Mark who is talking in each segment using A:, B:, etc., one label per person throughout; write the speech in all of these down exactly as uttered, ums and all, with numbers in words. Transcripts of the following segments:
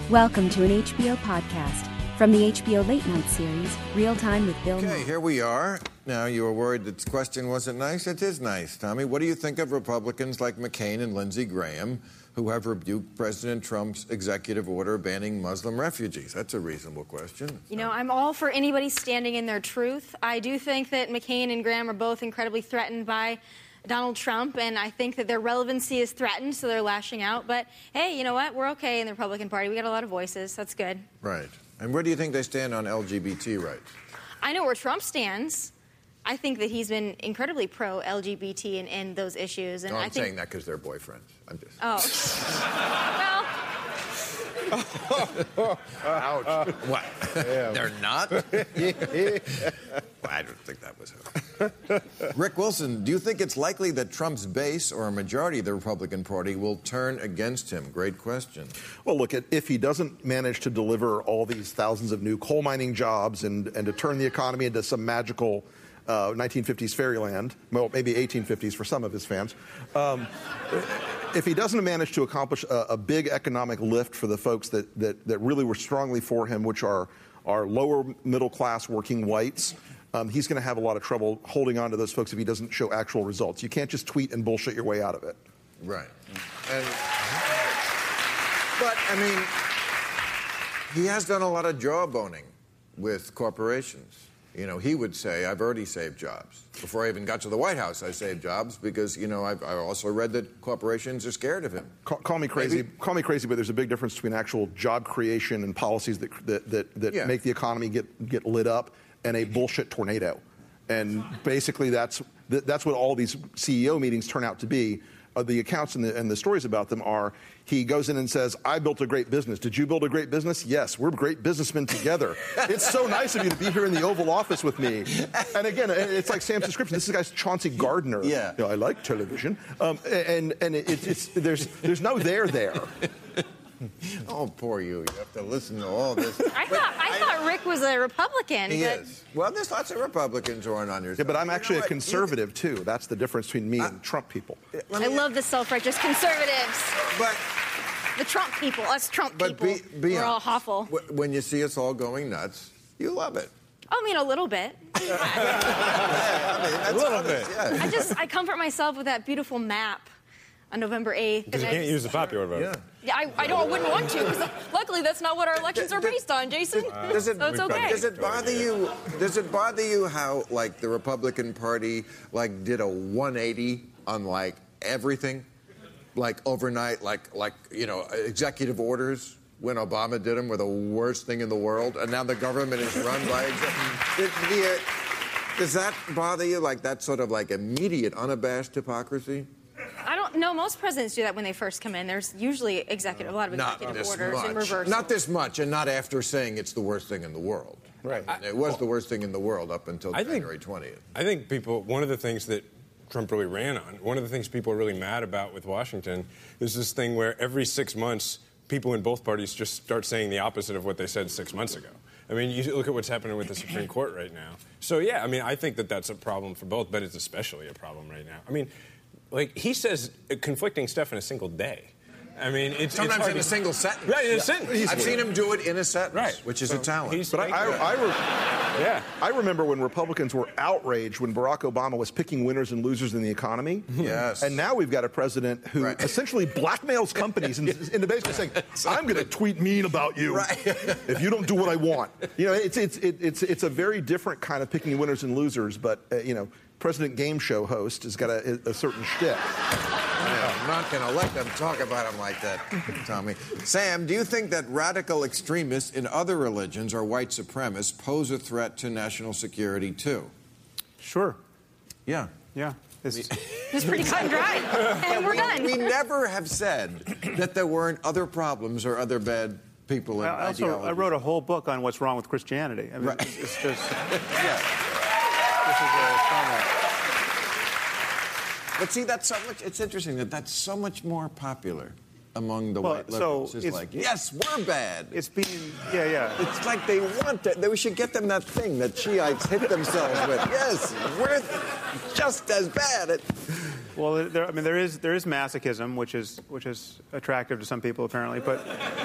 A: Welcome to an H B O podcast from the H B O Late Night series, Real Time with Bill Maher.
B: Okay, here we are. Now, you were worried that the question wasn't nice. It is nice, Tommy. What do you think of Republicans like McCain and Lindsey Graham, who have rebuked President Trump's executive order banning Muslim refugees? That's a reasonable question.
C: You know, I'm all for anybody standing in their truth. I do think that McCain and Graham are both incredibly threatened by Donald Trump, and I think that their relevancy is threatened, so they're lashing out. But, hey, you know what? We're okay in the Republican Party. We got a lot of voices. That's good.
B: Right. And where do you think they stand on L G B T rights? I
C: know where Trump stands. I think that he's been incredibly pro-L G B T and, and those issues. And
B: no, I'm
C: I think...
B: saying that because they're boyfriends. I'm just...
C: Oh. Well...
B: Ouch. What? They're not? Well, I don't think that was it. Rick Wilson, do you think it's likely that Trump's base or a majority of the Republican Party will turn against him? Great question.
D: Well, look, if he doesn't manage to deliver all these thousands of new coal mining jobs and, and to turn the economy into some magical uh, nineteen fifties fairyland, well, maybe eighteen fifties for some of his fans, um, if he doesn't manage to accomplish a, a big economic lift for the folks that, that, that really were strongly for him, which are, are lower middle class working whites, um, he's going to have a lot of trouble holding on to those folks if he doesn't show actual results. You can't just tweet and bullshit your way out of it.
B: Right. And, but, I mean, he has done a lot of jawboning with corporations. You know, he would say, I've already saved jobs. Before I even got to the White House, I saved jobs because, you know, I've, I also read that corporations are scared of him.
D: Call, call me crazy, Maybe. call me crazy, but there's a big difference between actual job creation and policies that that that, that yeah. make the economy get get lit up and a bullshit tornado. And basically, that's that's what all these C E O meetings turn out to be. Uh, the accounts and the, and the stories about them are, he goes in and says, I built a great business. Did you build a great business? Yes, we're great businessmen together. It's so nice of you to be here in the Oval Office with me. And again, it's like Sam's description. This is guy's Chauncey Gardner.
B: Yeah.
D: You know, I like television. Um, and and it, it's, it's, there's, there's no there there.
B: Oh, poor you. You have to listen to all this.
C: I thought I, I thought Rick was a Republican.
B: He
C: but...
B: is. Well, there's lots of Republicans who aren't on your side.
D: Yeah, but I'm actually
B: you know
D: a conservative, you... too. That's the difference between me
B: I...
D: and Trump people.
C: I love the self-righteous conservatives.
B: But...
C: The Trump people, us Trump
B: but
C: people,
B: be, be
C: we're all
B: honest.
C: awful.
B: When you see us all going nuts, you love it.
C: I mean, a little bit.
B: yeah, I mean, that's
E: a little
B: honest,
E: bit.
B: Yeah.
C: I just, I comfort myself with that beautiful map on November eighth.
E: Because you can't use the popular vote.
B: Yeah.
C: Yeah, I, I don't. I wouldn't want to, because luckily that's not what our elections are based on, Jason.
B: Uh, does it,
C: so it's okay.
B: Does it bother you? Does it bother you how, like, the Republican Party, like, did a one eighty on, like, everything, like overnight, like, like you know, executive orders when Obama did them were the worst thing in the world, and now the government is run by. Did, did, uh, does that bother you? Like that sort of like immediate, unabashed hypocrisy?
C: I don't know. Most presidents do that when they first come in. There's usually executive, a lot of executive orders
B: much.
C: in reverse.
B: Not this much, and not after saying it's the worst thing in the world.
E: Right.
B: I, it was well, the worst thing in the world up until
E: I
B: January
E: think,
B: twentieth.
E: I think people, one of the things that Trump really ran on, one of the things people are really mad about with Washington is this thing where every six months, people in both parties just start saying the opposite of what they said six months ago. I mean, you look at what's happening with the Supreme Court right now. So, yeah, I mean, I think that that's a problem for both, but it's especially a problem right now. I mean, like, he says conflicting stuff in a single day. I mean, it's
B: sometimes
E: it's
B: in
E: to...
B: a single sentence.
E: Right, in a sentence.
B: I've seen him do it in a sentence,
E: right.
B: which is
E: so
B: a talent.
D: But I, I, I, re- yeah. I remember when Republicans were outraged when Barack Obama was picking winners and losers in the economy.
B: Yes.
D: And now we've got a president who
B: right.
D: essentially blackmails companies in, in the basement saying, I'm going to tweet mean about you
B: right.
D: if you don't do what I want. You know, it's, it's, it, it's, it's a very different kind of picking winners and losers, but, uh, you know, President Game Show host has got a, a certain shtick.
B: Yeah, I'm not going to let them talk about him like that, Tommy. Sam, do you think that radical extremists in other religions or white supremacists pose a threat to national security, too?
F: Sure.
B: Yeah.
F: Yeah. It's,
C: it's pretty cut and dry. And we're
B: we,
C: done.
B: We never have said that there weren't other problems or other bad people in
F: I also
B: ideologies.
F: I wrote a whole book on what's wrong with Christianity. I mean,
B: right.
F: it's, it's just...
B: yeah.
F: This is a comment.
B: But see, that's so much. It's interesting that that's so much more popular among the
F: well,
B: white liberals.
F: So
B: it's,
F: it's
B: like, yes, we're bad.
F: It's being, yeah, yeah.
B: It's like they want that. We should get them that thing that Shiites hit themselves with. Yes, we're just as bad at.
F: Well, there, I mean, there is there is masochism, which is which is attractive to some people apparently, but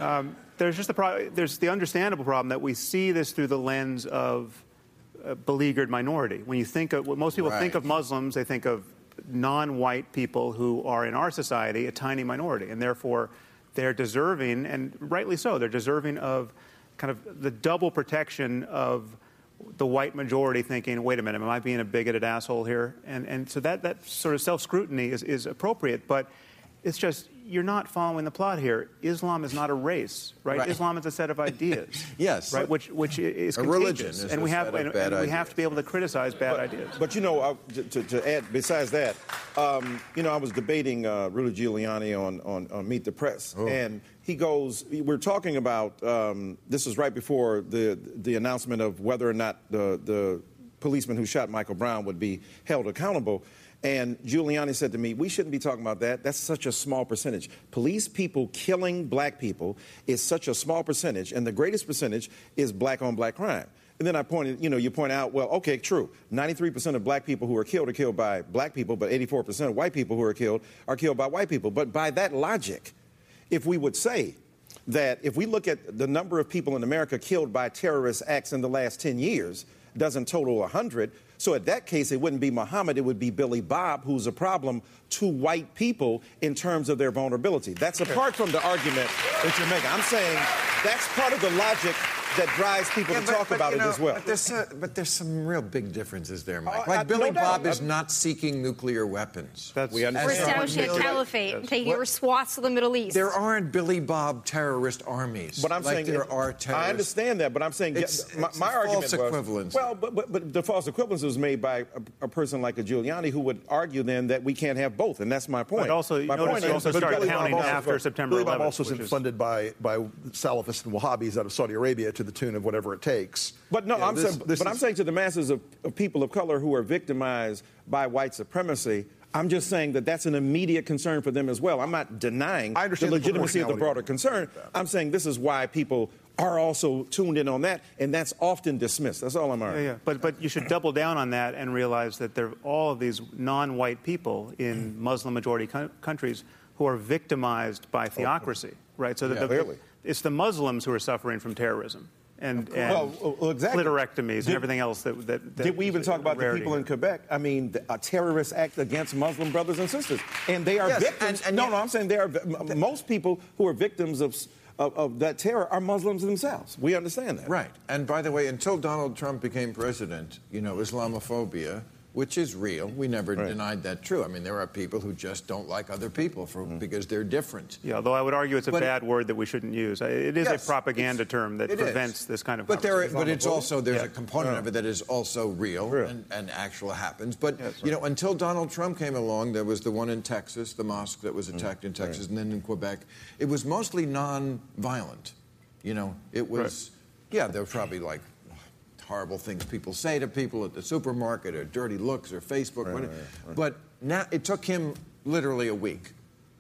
F: Um, there's just the pro- there's the understandable problem that we see this through the lens of a beleaguered minority. When you think of, when most people
B: Right.
F: think of Muslims, they think of non-white people who are in our society a tiny minority, and therefore they're deserving, and rightly so, they're deserving of kind of the double protection of the white majority thinking, wait a minute, am I being a bigoted asshole here? And and so that, that sort of self-scrutiny is, is appropriate, but it's just, you're not following the plot here. Islam is not a race, right?
B: Right.
F: Islam is a set of ideas.
B: Yes.
F: Right, which, which is
B: A
F: contagious.
B: religion is
F: and
B: a
F: we have,
B: set of
F: and,
B: bad
F: and we have
B: ideas.
F: to be able to criticize bad
G: but,
F: ideas.
G: But, you know, I, to, to add, besides that, um, you know, I was debating uh, Rudy Giuliani on, on, on Meet the Press,
B: Oh.
G: and he goes, we're talking about, um, this is right before the, the announcement of whether or not the, the policeman who shot Michael Brown would be held accountable. And Giuliani said to me, we shouldn't be talking about that. That's such a small percentage. Police people killing black people is such a small percentage, and the greatest percentage is black-on-black crime. And then I pointed, you know, you point out, well, okay, true. ninety-three percent of black people who are killed are killed by black people, but eighty-four percent of white people who are killed are killed by white people. But by that logic, if we would say that if we look at the number of people in America killed by terrorist acts in the last ten years, doesn't total one hundred. So in that case, it wouldn't be Muhammad, it would be Billy Bob, who's a problem to white people in terms of their vulnerability. That's apart from the argument that you're making. I'm saying that's part of the logic that drives people
B: Yeah,
G: to
B: but-
G: talk
B: but,
G: about
B: you
G: it
B: know,
G: as well.
B: But there's, uh, but there's some real big differences there, Mike.
G: Uh,
B: like
G: I-
B: Billy
G: no doubt.
B: Bob is
G: Uh,
B: not seeking nuclear weapons.
F: That's-
G: We
C: We're
G: understand.
C: establishing a
B: Million-
C: caliphate and taking
B: What-
C: over swaths of the Middle East.
B: There aren't Billy Bob terrorist armies.
G: But I'm
B: like
G: saying
B: there
G: it-
B: are terrorists.
G: I understand that, but I'm saying
B: It's-
G: my,
B: it's
G: my
B: a
G: argument
B: false
G: was
B: equivalence.
G: well, but, but but the false equivalence was made by a, a person like a Giuliani who would argue then that we can't have both, and that's my point.
F: But also, you
G: my
F: notice
G: point
F: you
G: is-
F: also
G: but
F: started
G: Billy Bob
F: counting
G: also-
F: after September
D: Billy Bob
F: eleventh,
D: also
F: which
D: isn't
F: is-
D: funded by, by Salafists and Wahhabis out of Saudi Arabia to the tune of whatever it takes.
G: But no,
D: You know,
G: I'm
D: this-
G: saying,
D: this
G: but I'm
D: is-
G: saying to the masses of, of people of color who are victimized by white supremacy, I'm just saying that that's an immediate concern for them as well. I'm not denying
D: I
G: the
D: understand the
G: legitimacy of the broader
D: proportionality.
G: concern. I'm saying this is why people are also tuned in on that, and that's often dismissed. That's all I'm
F: Yeah,
G: arguing.
F: yeah. But, but you should double down on that and realize that there are all of these non-white people in Muslim-majority co- countries who are victimized by theocracy, right? So that
G: Yeah,
F: the,
G: clearly.
F: it's the Muslims who are suffering from terrorism and, and
G: Well, well, exactly.
F: clitorectomies and
G: Did-
F: everything else that, that, that
G: Did we even
F: is
G: talk
F: a
G: about the
F: rarity
G: people in
F: here.
G: Quebec? I mean, the, a terrorist act against Muslim brothers and sisters, and they are
B: Yes,
G: victims.
B: and- and
G: no,
B: yet-
G: no, I'm saying they are. m- Most people who are victims of, of of that terror are Muslims themselves. We understand that,
B: Right. And by the way, until Donald Trump became president, you know, Islamophobia, which is real, we never
G: Right.
B: denied that true. I mean, there are people who just don't like other people for,
G: Mm-hmm.
B: because they're different.
F: Yeah, although I would argue it's a
B: But-
F: bad word that we shouldn't use. It is
B: Yes,
F: a propaganda
B: it's-
F: term that
B: it is.
F: prevents this kind of
B: But there, are-
F: conversation.
B: but it's also there's
F: Yeah.
B: a component of it that is also real,
G: Real.
B: And, and actual happens. But
F: Yes,
B: you know, until Donald Trump came along, there was the one in Texas, the mosque that was attacked in Texas, and then in Quebec. It was mostly non-violent. You know, it was yeah, there were probably like horrible things people say to people at the supermarket, or dirty looks, or Facebook.
G: Right,
B: whatever.
G: right, right.
B: But now it took him literally a week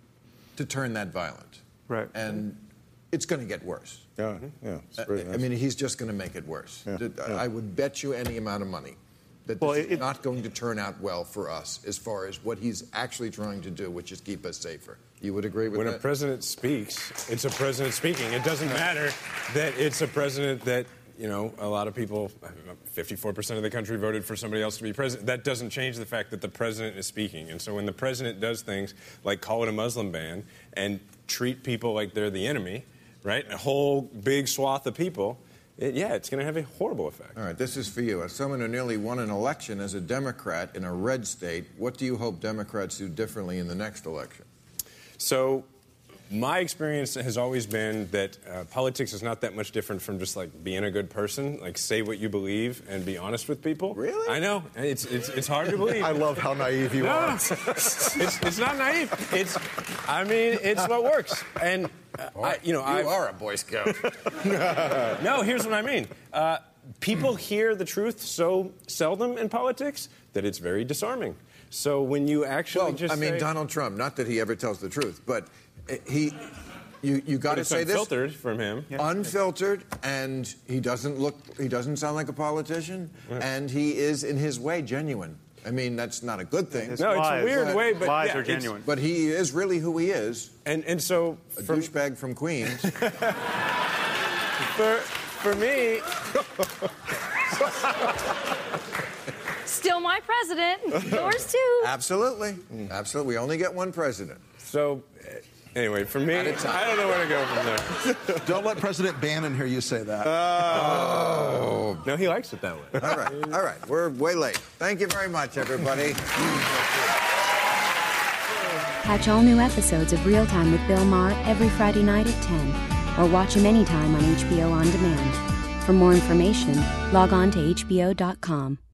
B: to turn that violent.
F: Right.
B: And it's going to get worse.
G: Yeah, yeah. It's
B: I,
G: very
B: I
G: nice.
B: mean, he's just going to make it worse.
G: Yeah,
B: Th-
G: yeah.
B: I would bet you any amount of money that
F: Well,
B: this
F: it-
B: is not going to turn out well for us as far as what he's actually trying to do, which is keep us safer. You would agree with
E: When
B: that?
E: a president speaks, it's a president speaking. It doesn't matter that it's a president that, you know, a lot of people, fifty-four percent of the country voted for somebody else to be president. That doesn't change the fact that the president is speaking. And so when the president does things like call it a Muslim ban and treat people like they're the enemy, right, a whole big swath of people, it, yeah, it's going to have a horrible effect.
B: All right, this is for you. As someone who nearly won an election as a Democrat in a red state, what do you hope Democrats do differently in the next election?
E: So my experience has always been that uh, politics is not that much different from just like being a good person, like say what you believe and be honest with people.
B: Really?
E: I know. It's it's, it's hard to believe.
D: I love how naive you
E: No,
D: are.
E: it's, it's not naive. It's, I mean, it's what works. And, uh, I, you know,
B: you
E: I've-
B: are a Boy Scout.
E: No, here's what I mean. Uh, people hear the truth so seldom in politics that it's very disarming. So when you actually
B: well,
E: just
B: I mean,
E: say,
B: Donald Trump, not that he ever tells the truth, but uh, he, you, you got
E: but
B: to
E: it's
B: say this.
E: unfiltered from him.
B: Unfiltered, and he doesn't look, he doesn't sound like a politician, and he is, in his way, genuine. I mean, that's not a good thing.
F: His
E: No, it's a
F: lies-
E: weird way, but
F: lies
E: yeah,
F: are
E: it's-
F: genuine.
B: But he is really who he is,
E: And and so
B: a
E: from,
B: douchebag from Queens.
E: for for me,
C: Still my president. Yours too.
B: Absolutely. Absolutely. We only get one president.
E: so uh, anyway, for me,
B: At a time.
E: I don't know where to go from there.
D: Don't let President Bannon hear you say that.
E: No, he likes it that way.
B: All right. All right. We're way late. Thank you very much, everybody.
A: Catch all new episodes of Real Time with Bill Maher every Friday night at ten, or watch him anytime on H B O On Demand. For more information, log on to H B O dot com.